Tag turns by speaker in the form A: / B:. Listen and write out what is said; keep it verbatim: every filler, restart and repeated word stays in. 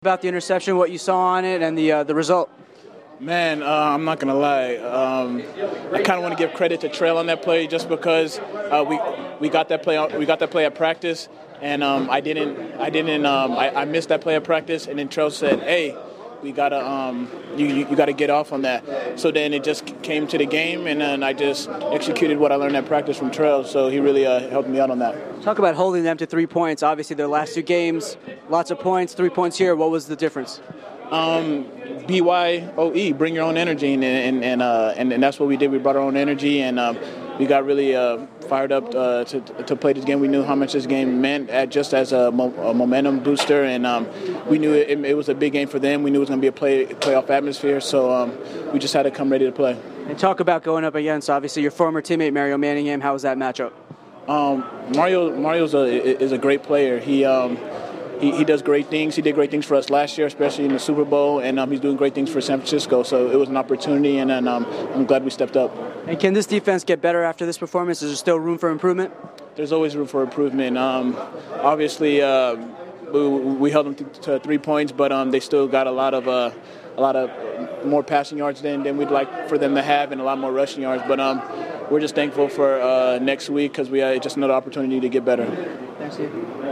A: About the interception, what you saw on it, and the uh, the result.
B: Man, uh, I'm not gonna lie. Um, I kind of want to give credit to Trail on that play, just because uh, we we got that play we got that play at practice, and um, I didn't I didn't um, I, I missed that play at practice, and then Trail said, "Hey, we gotta um, you you, you gotta get off on that." So then it just came to the game, and then I just executed what I learned at practice from Trail. So he really uh, helped me out on that.
A: Talk about holding them to three points. Obviously, their last two games, lots of points, three points here. What was the difference?
B: Um, B Y O E, bring your own energy, and and and, uh, and and that's what we did. We brought our own energy, and um, we got really uh, fired up uh, to to play this game. We knew how much this game meant, at, just as a, mo- a momentum booster, and um, we knew it, it was a big game for them. We knew it was going to be a play playoff atmosphere, so um, we just had to come ready to play.
A: And talk about going up against, obviously, your former teammate Mario Manningham. How was that matchup?
B: Um, Mario Mario's a is a great player. He um, He, he does great things. He did great things for us last year, especially in the Super Bowl, and um, he's doing great things for San Francisco. So it was an opportunity, and, and um, I'm glad we stepped up.
A: And can this defense get better after this performance? Is there still room for improvement?
B: There's always room for improvement. Um, obviously, uh, we, we held them to, to three points, but um, they still got a lot of uh, a lot of more passing yards than, than we'd like for them to have, and a lot more rushing yards. But um, we're just thankful for uh, next week, because we had just another opportunity to get better.
A: Thanks, Steve.